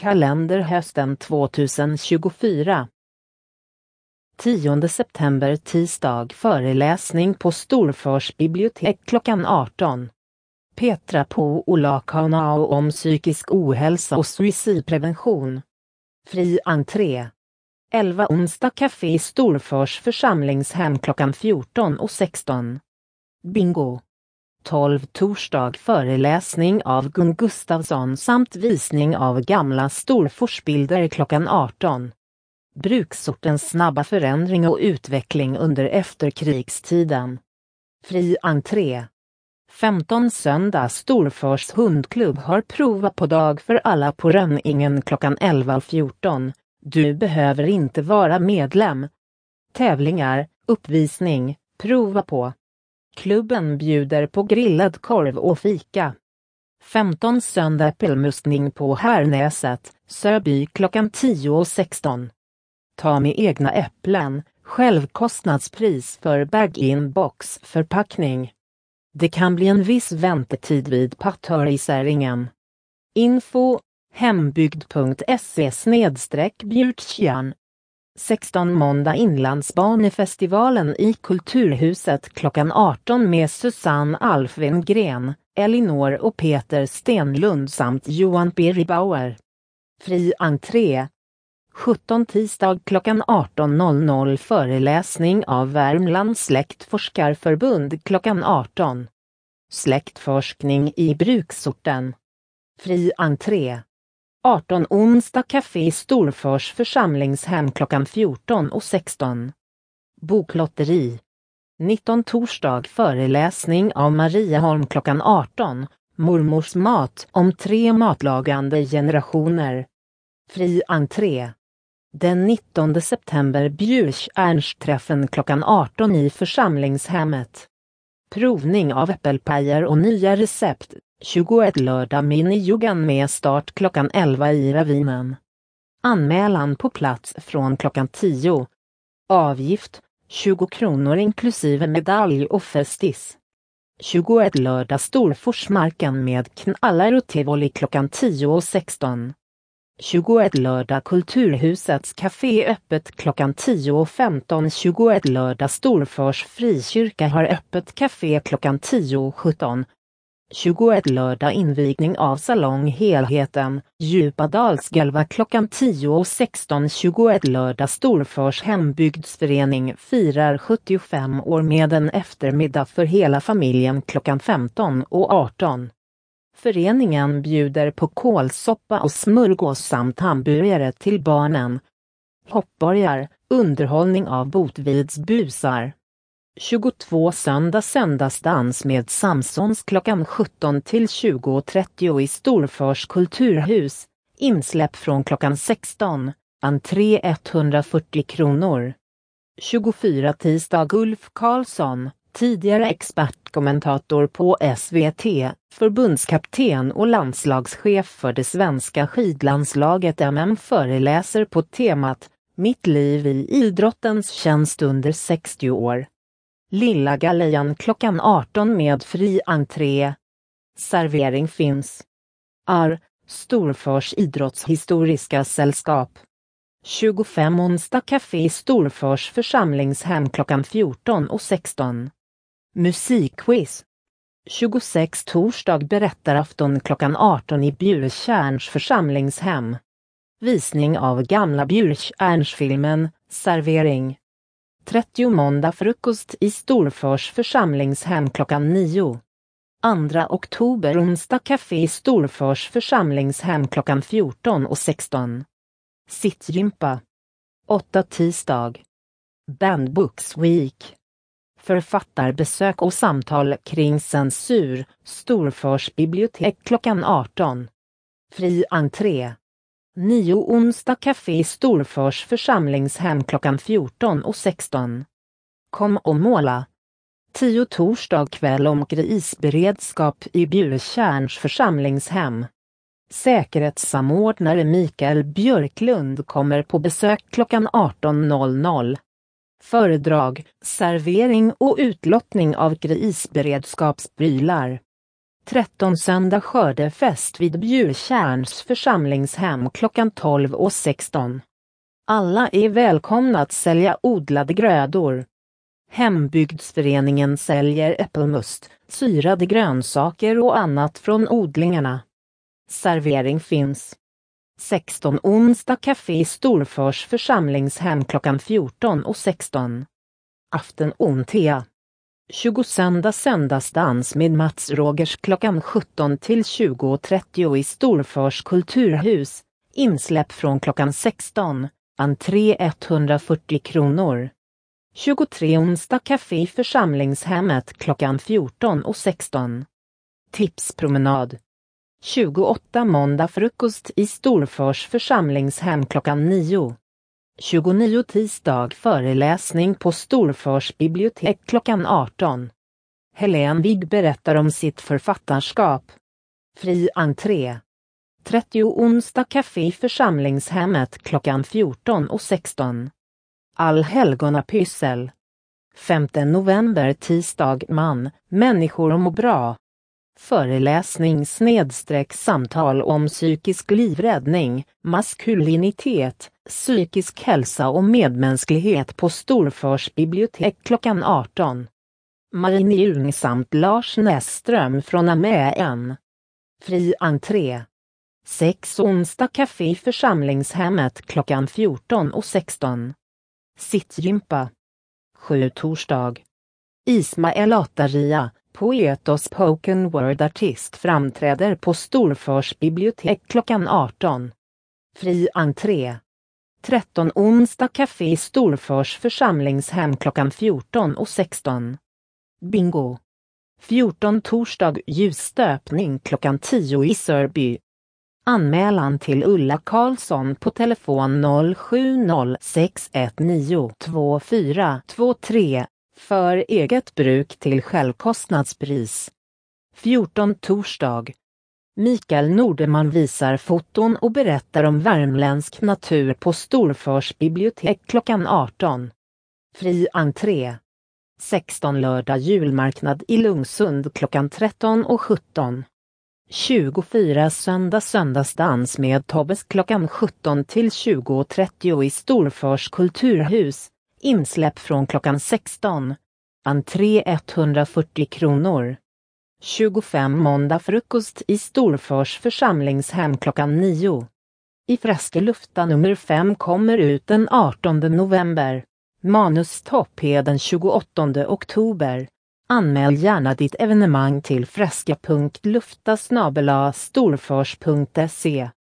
kalender hösten 2024. 10 september tisdag föreläsning på Storfors bibliotek klockan 18. Petra Poulakanau om psykisk ohälsa och suicidprevention. Fri entré. 11 onsdag kafé i Storfors församlingshem klockan 14:16. Bingo. 12 torsdag föreläsning av Gun Gustafsson samt visning av gamla Storforsbilder klockan 18. Bruksortens snabba förändring och utveckling under efterkrigstiden. Fri entré. 15 söndag Storfors hundklubb har prova på dag för alla på Rönningen klockan 11:14. Du behöver inte vara medlem. Tävlingar, uppvisning, prova på. Klubben bjuder på grillad korv och fika. 15 söndag äppelmustning på Härnäset, Söby klockan 10:16. Ta med egna äpplen, självkostnadspris för bag-in-box förpackning. Det kan bli en viss väntetid vid partörriseringen. Info hembygd.se/Bjurtjärn. 16 måndag Inlandsbanefestivalen i Kulturhuset klockan 18 med Susanne Alfvengren, Elinor och Peter Stenlund samt Johan Beribauer. Fri entré. 17 tisdag klockan 18:00 föreläsning av Värmlands släktforskarförbund klockan 18. Släktforskning i bruksorten. Fri entré. 18 onsdag kafé i Storfors församlingshem klockan 14:16. Boklotteri. 19 torsdag föreläsning av Maria Holm klockan 18. Mormors mat om 3 matlagande generationer. Fri entré. Den 19 september Bjurtjärnsträffen klockan 18 i församlingshemmet. Provning av äppelpajer och nya recept. 21 lördag mini-yogan med start klockan 11 i Ravinen. Anmälan på plats från klockan 10. Avgift 20 kronor inklusive medalj och festis. 21 lördag Storforsmarken med knallar och tivoli klockan 10:16. 21 lördag Kulturhusets café öppet klockan 10:15. 21 lördag Storfors frikyrka har öppet café klockan 10:17. 21 lördag invigning av salong Helheten, Djupadalsgalva klockan 10:16. 21 lördag Storfors hembygdsförening firar 75 år med en eftermiddag för hela familjen klockan 15:18. Föreningen bjuder på kålsoppa och smörgås samt hamburgare till barnen. Hoppborgar, underhållning av Botvids busar. 22 söndagsdans med Samsons klockan 17 till 20:30 i Storfors kulturhus. Insläpp från klockan 16, entré 140 kronor. 24 tisdag Ulf Karlsson, tidigare expertkommentator på SVT, förbundskapten och landslagschef för det svenska skidlandslaget föreläser på temat Mitt liv i idrottens tjänst under 60 år. Lilla Galejan klockan 18 med fri entré. Servering finns. Storfors idrottshistoriska sällskap. 25 onsdag kafé i Storfors församlingshem klockan 14:16. Musikquiz. 26 torsdag berättarafton klockan 18 i Bjurtjärns församlingshem. Visning av gamla Bjurtjärnsfilmen, servering. 30 måndag frukost i Storfors församlingshem klockan 9. 2 oktober onsdag kafé i Storfors församlingshem klockan 14:16. Sittgympa. 8 tisdag. Bandbooks Week. Författarbesök och samtal kring censur, Storfors bibliotek klockan 18. Fri entré. 9 onsdag kafé i Storfors församlingshem klockan 14:16. Kom och måla. 10 torsdag kväll om krisberedskap i Bjurtjärns församlingshem. Säkerhetssamordnare Mikael Björklund kommer på besök klockan 18:00. Föredrag, servering och utlottning av krisberedskapsprylar. 13 söndag skördefest vid Bjurtjärns församlingshem klockan 12:16. Alla är välkomna att sälja odlade grödor. Hembygdsföreningen säljer äppelmust, syrade grönsaker och annat från odlingarna. Servering finns. 16 onsdag kafé i Storfors församlingshem klockan 14:16. Afton ontea. 20 söndagsdans med Mats Rogers klockan 17 till 20:30 i Storfors kulturhus. Insläpp från klockan 16. Entré 140 kronor. 23 onsdag kafé i församlingshemmet klockan 14:16. Tipspromenad. 28 måndag frukost i Storfors församlingshem klockan 9. 29 tisdag föreläsning på Storfors bibliotek klockan 18. Helene Wigg berättar om sitt författarskap. Fri entré. 30 onsdag kafé i församlingshemmet klockan 14:16. Allhelgona pyssel. 5 november tisdag människor må bra. Föreläsning/samtal om psykisk livräddning, maskulinitet, psykisk hälsa och medmänsklighet på Storfors bibliotek klockan 18. Marie Ljung samt Lars Näsström från Amäen. Fri entré. 6 onsdag kafé i församlingshemmet klockan 14:16. Sittgympa. 7 torsdag. Ismael Ataria, poet och spoken word-artist framträder på Storfors bibliotek klockan 18. Fri entré. 13 onsdag kafé i Storfors församlingshem klockan 14:16. Bingo. 14 torsdag ljusstöpning klockan 10 i Sörby. Anmälan till Ulla Karlsson på telefon 0706192423 för eget bruk till självkostnadspris. 14 torsdag. Mikael Nordeman visar foton och berättar om värmländsk natur på Storfors bibliotek klockan 18. Fri entré. 16 lördag julmarknad i Lungsund klockan 13:17. 24 söndagsdans med Tobbes klockan 17 till 20:30 i Storfors kulturhus. Insläpp från klockan 16. Entré 140 kronor. 25 måndag frukost i Storfors församlingshem klockan 9. I Fräskelufta nummer 5 kommer ut den 18 november. Manustopp är den 28 oktober. Anmäl gärna ditt evenemang till freska.lufta@storfors.se.